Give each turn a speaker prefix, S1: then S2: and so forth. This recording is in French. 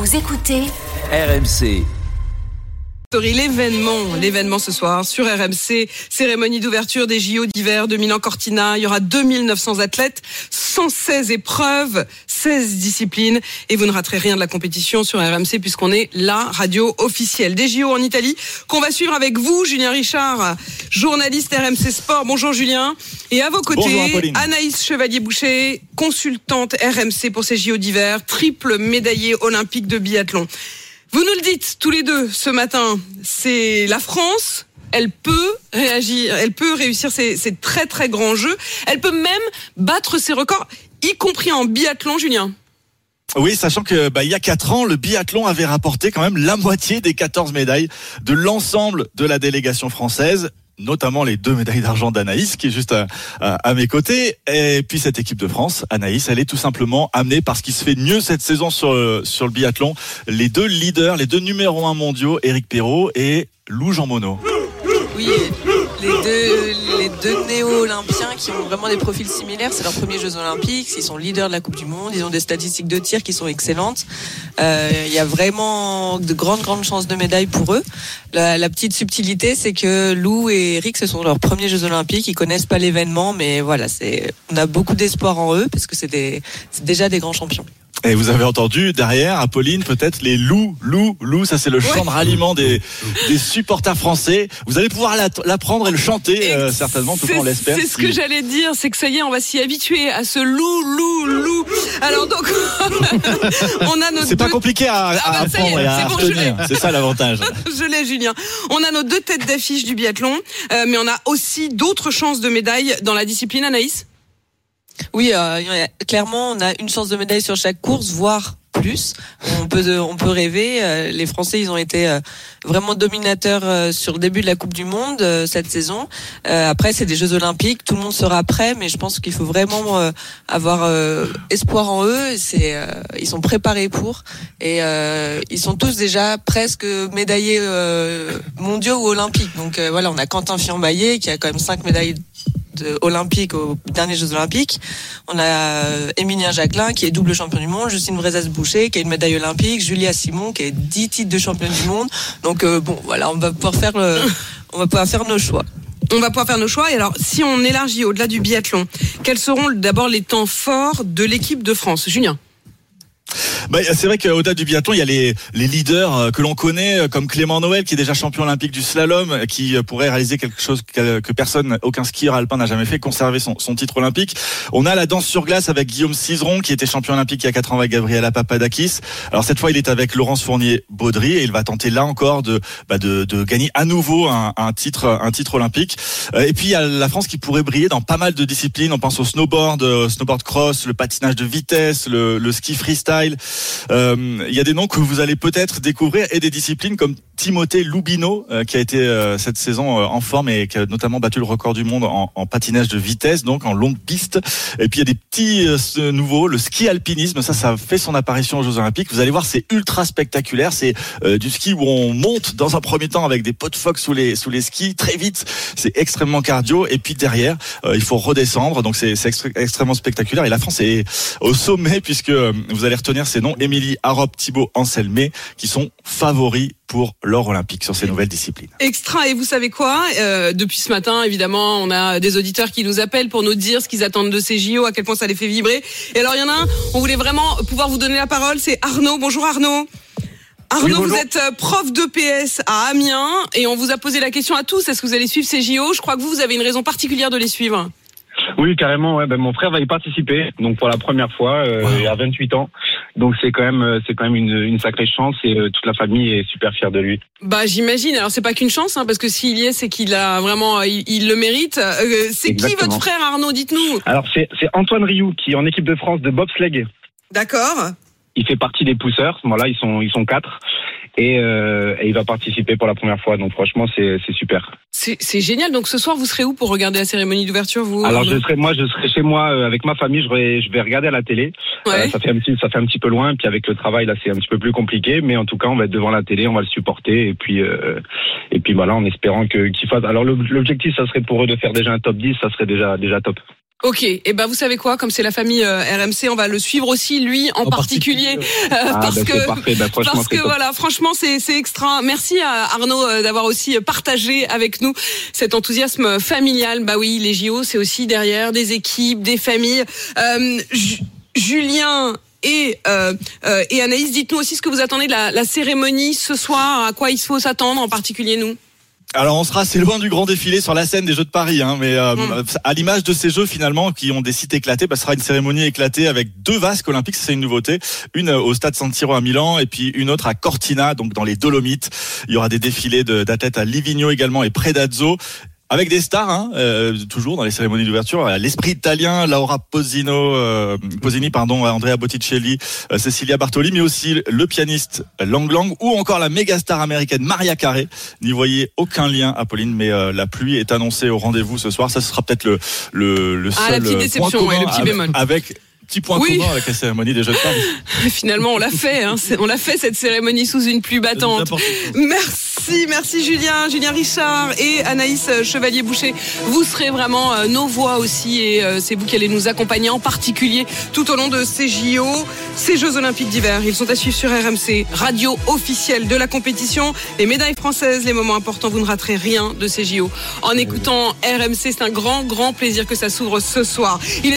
S1: Vous écoutez
S2: RMC.
S3: L'événement ce soir sur RMC, cérémonie d'ouverture des JO d'hiver de Milan-Cortina. Il y aura 2900 athlètes, 116 épreuves, 16 disciplines et vous ne raterez rien de la compétition sur RMC puisqu'on est la radio officielle des JO en Italie qu'on va suivre avec vous, Julien Richard, journaliste RMC Sport. Bonjour Julien. Et à vos côtés, Anaïs Chevalier-Boucher, consultante RMC pour ces JO d'hiver, triple médaillée olympique de biathlon. Vous nous le dites tous les deux ce matin, c'est la France, elle peut réagir, elle peut réussir ces très très grands jeux, elle peut même battre ses records, y compris en biathlon, Julien.
S4: Oui, sachant que il y a 4 ans, le biathlon avait rapporté quand même la moitié des 14 médailles de l'ensemble de la délégation française, notamment les 2 médailles d'argent d'Anaïs qui est juste à mes côtés. Et puis cette équipe de France, Anaïs, elle est tout simplement amenée par ce qui se fait de mieux cette saison sur le biathlon. Les 2 leaders, les 2 numéros 1 mondiaux, Éric Perrault et Lou Jean Monod.
S5: Oui, les deux néo-olympiens qui ont vraiment des profils similaires, c'est leurs premiers Jeux Olympiques, ils sont leaders de la Coupe du Monde, ils ont des statistiques de tir qui sont excellentes. Il y a vraiment de grandes chances de médaille pour eux. La petite subtilité, c'est que Lou et Eric, ce sont leurs premiers Jeux Olympiques, ils connaissent pas l'événement, mais voilà, on a beaucoup d'espoir en eux parce que c'est déjà des grands champions.
S4: Et vous avez entendu derrière, Apolline, peut-être les loups, ça c'est le chant de ralliement des supporters français. Vous allez pouvoir l'apprendre et le chanter, certainement, tout on l'espère.
S3: C'est ce que j'allais dire, c'est que ça y est, on va s'y habituer à ce loup. Alors donc, on a notre
S4: c'est pas compliqué à apprendre et à retenir. C'est ça l'avantage.
S3: Je l'ai, Julien. On a nos 2 têtes d'affiche du biathlon, mais on a aussi d'autres chances de médaille dans la discipline, Anaïs.
S5: Oui, clairement, on a une chance de médaille sur chaque course, voire plus. On peut rêver. Les Français, ils ont été vraiment dominateurs sur le début de la Coupe du Monde cette saison. Après, c'est des Jeux Olympiques, tout le monde sera prêt, mais je pense qu'il faut vraiment avoir espoir en eux. Ils sont préparés pour, et ils sont tous déjà presque médaillés mondiaux ou olympiques. Donc voilà, on a Quentin Fillon-Maillet qui a quand même 5 médailles olympique aux derniers Jeux Olympiques. On a Émilien Jacquelin qui est double champion du monde, Justine Brezas-Boucher qui a une médaille olympique, Julia Simon qui a 10 titres de championne du monde. Donc voilà, on va pouvoir faire nos choix.
S3: On va pouvoir faire nos choix. Et alors, si on élargit au-delà du biathlon, quels seront d'abord les temps forts de l'équipe de France, Julien?
S4: C'est vrai qu'au-delà du biathlon, il y a les leaders que l'on connaît, comme Clément Noël, qui est déjà champion olympique du slalom, qui pourrait réaliser quelque chose que personne, aucun skieur alpin n'a jamais fait, conserver son titre olympique. On a la danse sur glace avec Guillaume Cizeron, qui était champion olympique il y a 4 ans avec Gabriela Papadakis. Alors cette fois, il est avec Laurence Fournier-Baudry et il va tenter là encore de gagner à nouveau un titre olympique. Et puis il y a la France qui pourrait briller dans pas mal de disciplines. On pense au snowboard cross, le patinage de vitesse, le ski freestyle. Il y a des noms que vous allez peut-être découvrir et des disciplines comme Timothée Loubino qui a été cette saison en forme et qui a notamment battu le record du monde en patinage de vitesse, donc en longue piste. Et puis il y a des petits nouveaux, le ski alpinisme, ça fait son apparition aux Jeux Olympiques. Vous allez voir, c'est ultra spectaculaire. C'est du ski où on monte dans un premier temps avec des pots de phoque sous les skis très vite. C'est extrêmement cardio et puis derrière il faut redescendre. Donc c'est extrêmement spectaculaire et la France est au sommet puisque vous allez retenir ces noms: Émilie Harop, Thibaut Anselmé, qui sont favoris pour l'or olympique sur ces nouvelles disciplines.
S3: Extra, et vous savez quoi, depuis ce matin, évidemment, on a des auditeurs qui nous appellent pour nous dire ce qu'ils attendent de ces JO, à quel point ça les fait vibrer. Et alors, il y en a un, on voulait vraiment pouvoir vous donner la parole, c'est Arnaud. Bonjour Arnaud. Arnaud, oui, vous êtes prof d'EPS à Amiens et on vous a posé la question à tous, est-ce que vous allez suivre ces JO? Je crois que vous avez une raison particulière de les suivre.
S6: Oui, carrément. Ouais. Mon frère va y participer, donc pour la première fois, il a 28 ans. Donc c'est quand même une sacrée chance et toute la famille est super fière de lui.
S3: J'imagine. Alors c'est pas qu'une chance, parce que s'il y est, c'est qu'il a vraiment, il le mérite. C'est exactement. Qui votre frère Arnaud? Dites-nous.
S6: Alors c'est Antoine Rioux qui est en équipe de France de bobsleigh.
S3: D'accord.
S6: Il fait partie des pousseurs. Voilà, ils sont 4. Et il va participer pour la première fois. Donc franchement, c'est super.
S3: C'est génial. Donc ce soir, vous serez où pour regarder la cérémonie d'ouverture, vous?
S6: Alors je serai chez moi avec ma famille. Je vais regarder à la télé.
S3: Ouais.
S6: Ça fait un petit peu loin. Puis avec le travail là, c'est un petit peu plus compliqué. Mais en tout cas, on va être devant la télé, on va le supporter. Et puis voilà, en espérant qu'il fasse. Alors l'objectif, ça serait pour eux de faire déjà un top 10. Ça serait déjà top.
S3: Ok, et ben vous savez quoi, comme c'est la famille RMC, on va le suivre aussi lui en particulier parce que
S6: parfait. Franchement,
S3: parce que voilà, franchement c'est extra. Merci à Arnaud d'avoir aussi partagé avec nous cet enthousiasme familial. Bah oui, les JO c'est aussi derrière des équipes, des familles. Julien et Anaïs, dites-nous aussi ce que vous attendez de la cérémonie ce soir, à quoi il faut s'attendre en particulier nous.
S4: Alors on sera assez loin du grand défilé sur la scène des Jeux de Paris, mais à l'image de ces Jeux finalement qui ont des sites éclatés, ce sera une cérémonie éclatée avec 2 vasques olympiques, c'est une nouveauté, une au stade San Siro à Milan et puis une autre à Cortina, donc dans les Dolomites. Il y aura des défilés d'athlètes à Livigno également et Predazzo. Avec des stars, toujours dans les cérémonies d'ouverture, l'esprit italien, Laura Posini, Andrea Botticelli, Cecilia Bartoli, mais aussi le pianiste Lang Lang ou encore la méga star américaine Mariah Carey. N'y voyez aucun lien, Apolline, mais la pluie est annoncée au rendez-vous ce soir. Ça sera peut-être le seul
S3: la petite déception,
S4: point commun
S3: le petit bémol.
S4: avec petit point commun avec la cérémonie des Jeux de Paris.
S3: Finalement, on l'a fait. On l'a fait cette cérémonie sous une pluie battante. Merci Julien Richard et Anaïs Chevalier-Boucher. Vous serez vraiment nos voix aussi et c'est vous qui allez nous accompagner en particulier tout au long de ces JO, ces Jeux Olympiques d'hiver. Ils sont à suivre sur RMC, radio officielle de la compétition. Les médailles françaises, les moments importants, vous ne raterez rien de ces JO. En écoutant RMC, c'est un grand plaisir que ça s'ouvre ce soir.